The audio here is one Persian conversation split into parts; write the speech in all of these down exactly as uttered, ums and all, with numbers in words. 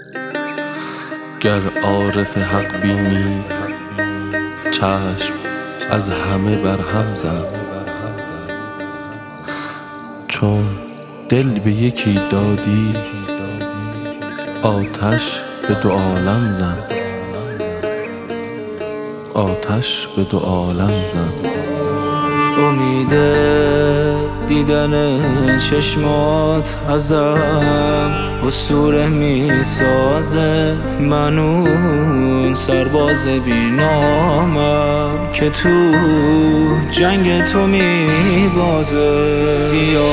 گر عارف حق بینی چشم از همه برهم زن، چون دل به یکی دادی آتش به دو عالم زن، آتش به دو عالم زن. امید دیدن چشمات ازم اسطوره می سازه، من اون سرباز بی نامم که تو جنگ تو می بازه. بیا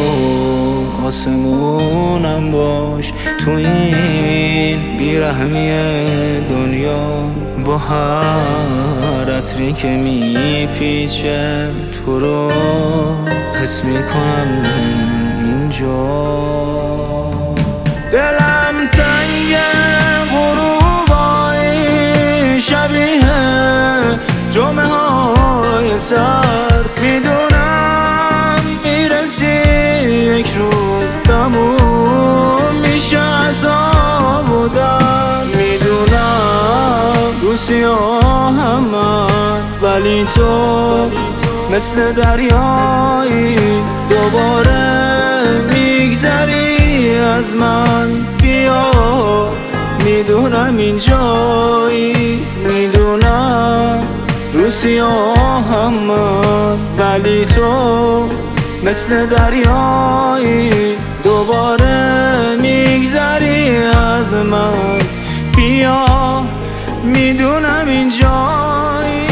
آسمونم باش تو این بیرحمی دنیا، با هر عطری که میپیچه تو رو حس میکنم اینجا. دلم تنگ غروبای شبیه جمعه های سرد، میدونم میرسی یک روز تموم میشه عذاب و درد، میدونم رو سیاهم من ولی تو مثل دریایی دوباره میگذری از من. بیا میدونم اینجایی، میدونم رو سیاهم من ولی تو مثل دریایی دوباره میگذری از من. بیا میدونم اینجایی.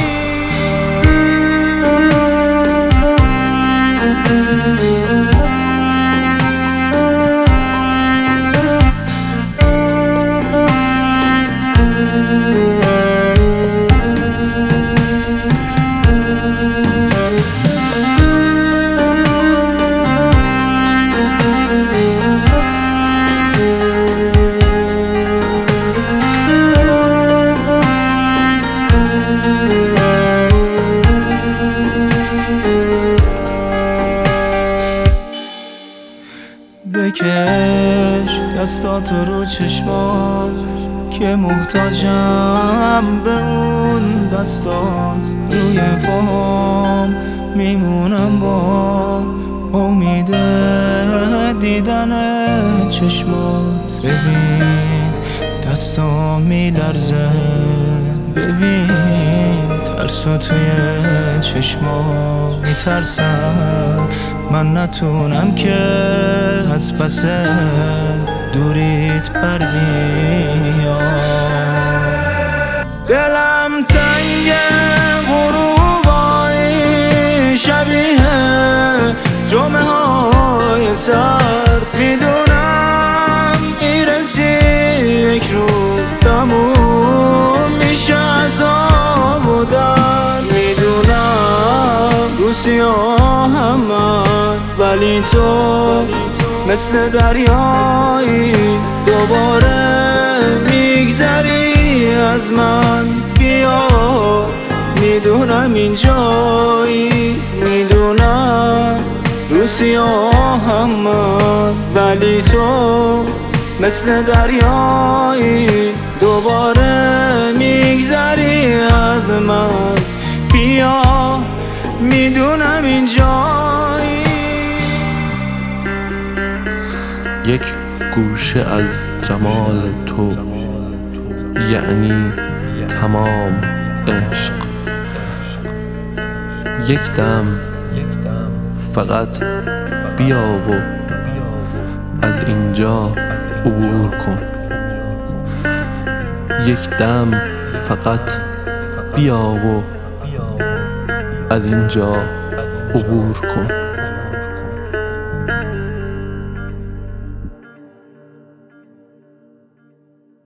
بکش دستات رو چشمات که محتاجم به اون دستات، روی پام میمونم با امید دیدن چشمات. ببین دستام میلرزه، ببین ترسو توی چشمات، میترسم من نتونم که از پس دوریت بر بیام. دلم تنگ غروبای شبیه جمعه های سرد، میدونم میرسی یک روز تموم میشه عذاب و درد، میدونم رو سیاهم من ولی تو مثل دریایی دوباره میگذری از من. بیا میدونم اینجایی، میدونم رو سیاهم من ولی تو مثل دریایی دوباره میگذری از من. بیا میدونم اینجایی. یک گوشه از جمال تو یعنی تمام عشق، یک دم فقط بیا و از اینجا عبور کن، یک دم فقط بیا و از اینجا عبور کن.